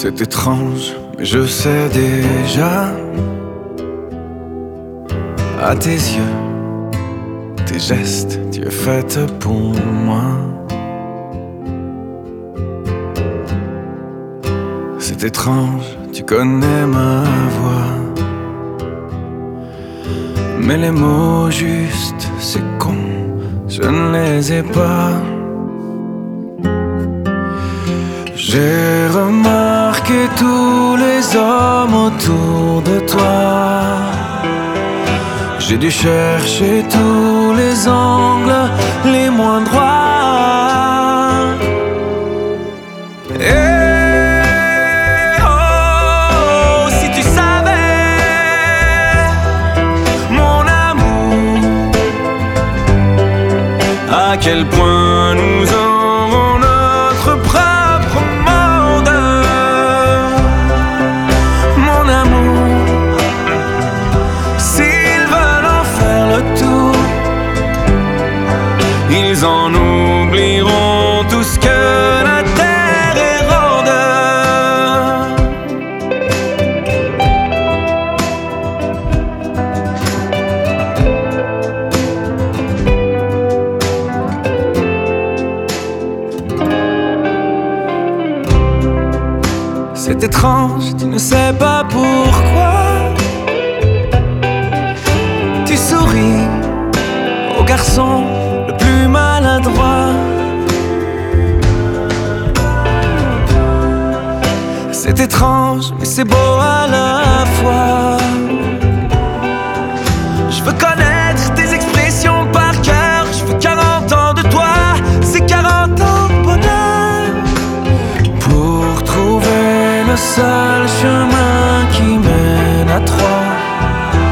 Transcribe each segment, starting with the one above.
C'est étrange, mais je sais déjà. À tes yeux, tes gestes, tu es faite pour moi. C'est étrange, tu connais ma voix. Mais les mots justes, c'est con, je ne les ai pas. J'ai remarqué tous les hommes autour de toi. J'ai dû chercher tous les angles les moins droits. Et oh, si tu savais, mon amour, à quel point nous aurons notre propre monde. Mon amour, s'ils veulent en faire le tour, ils en oublieront tout ce que la terre érode. C'est étrange, tu ne sais pas pourquoi. Tu souris au garçon le plus maladroit. C'est étrange, mais c'est beau à la fois. Je veux connaître tes expressions par cœur. Je veux 40 ans de toi, c'est 40 ans de bonheur. Pour trouver le seul chemin qui mène à toi,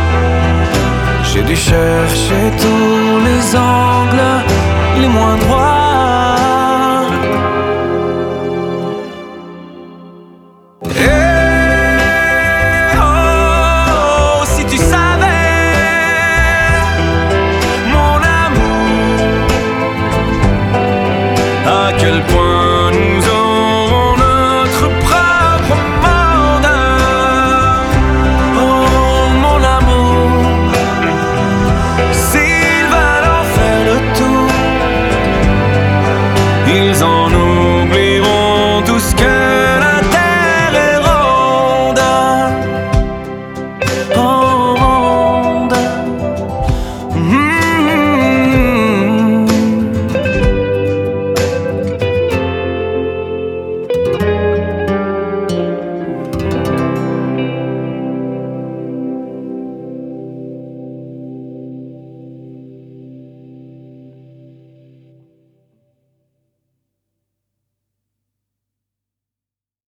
j'ai dû chercher tous les angles les moins droits.